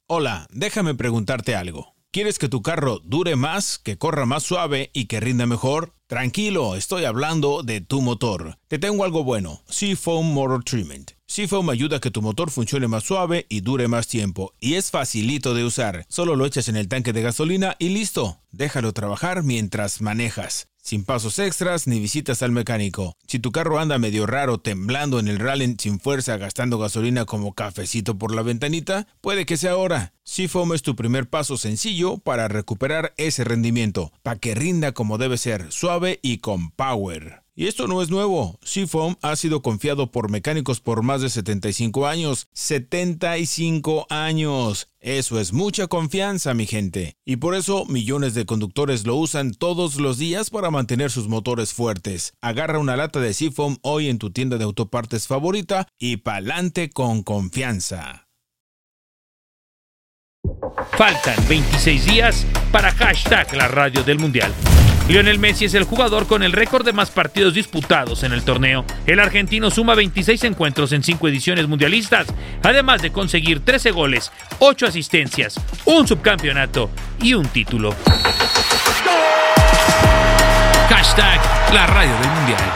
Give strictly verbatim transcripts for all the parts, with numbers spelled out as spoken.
Hola, déjame preguntarte algo. ¿Quieres que tu carro dure más, que corra más suave y que rinda mejor? Tranquilo, estoy hablando de tu motor. Te tengo algo bueno, Seafoam Motor Treatment. Seafoam ayuda a que tu motor funcione más suave y dure más tiempo. Y es facilito de usar. Solo lo echas en el tanque de gasolina y listo. Déjalo trabajar mientras manejas. Sin pasos extras ni visitas al mecánico. Si tu carro anda medio raro, temblando en el rally sin fuerza, gastando gasolina como cafecito por la ventanita, puede que sea ahora. Seafoam es tu primer paso sencillo para recuperar ese rendimiento, para que rinda como debe ser, suave y con power. Y esto no es nuevo. Seafoam ha sido confiado por mecánicos por más de setenta y cinco años. ¡setenta y cinco años! Eso es mucha confianza, mi gente. Y por eso millones de conductores lo usan todos los días para mantener sus motores fuertes. Agarra una lata de Seafoam hoy en tu tienda de autopartes favorita y pa'lante con confianza. Faltan veintiséis días para hashtag la radio del Mundial. Lionel Messi es el jugador con el récord de más partidos disputados en el torneo. El argentino suma veintiséis encuentros en cinco ediciones mundialistas, además de conseguir trece goles, ocho asistencias, un subcampeonato y un título. Hashtag la radio del Mundial.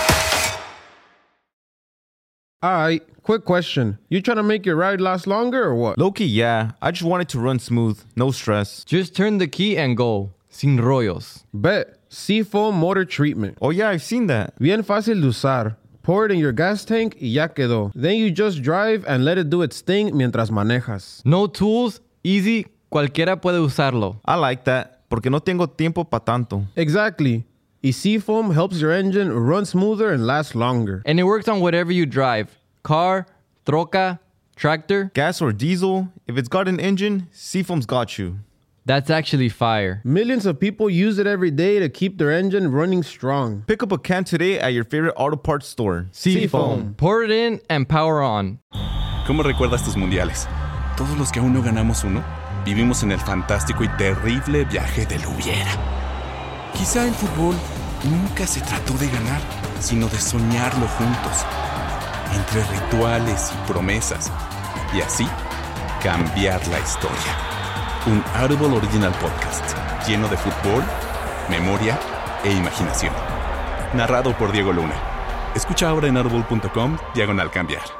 Alright, quick question. You trying to make your ride last longer or what? Low-key, yeah. I just want it to run smooth, no stress. Just turn the key and go. Sin rollos. Bet. Seafoam Motor Treatment. Oh yeah, I've seen that. Bien fácil de usar. Pour it in your gas tank y ya quedó. Then you just drive and let it do its thing mientras manejas. No tools, easy, cualquiera puede usarlo. I like that, porque no tengo tiempo pa' tanto. Exactly. Y Seafoam helps your engine run smoother and last longer. And it works on whatever you drive. Car, troca, tractor. Gas or diesel, if it's got an engine, Seafoam's got you. That's actually fire. Millions of people use it every day to keep their engine running strong. Pick up a can today at your favorite auto parts store. Seafoam. Pour it in and power on. ¿Cómo recuerdas tus mundiales? Todos los que aún no ganamos uno, vivimos en el fantástico y terrible viaje del hubiera. Quizá el fútbol nunca se trató de ganar, sino de soñarlo juntos, entre rituales y promesas, y así cambiar la historia. Un Audible Original Podcast, lleno de fútbol, memoria e imaginación. Narrado por Diego Luna. Escucha ahora en audible punto com, diagonal cambiar.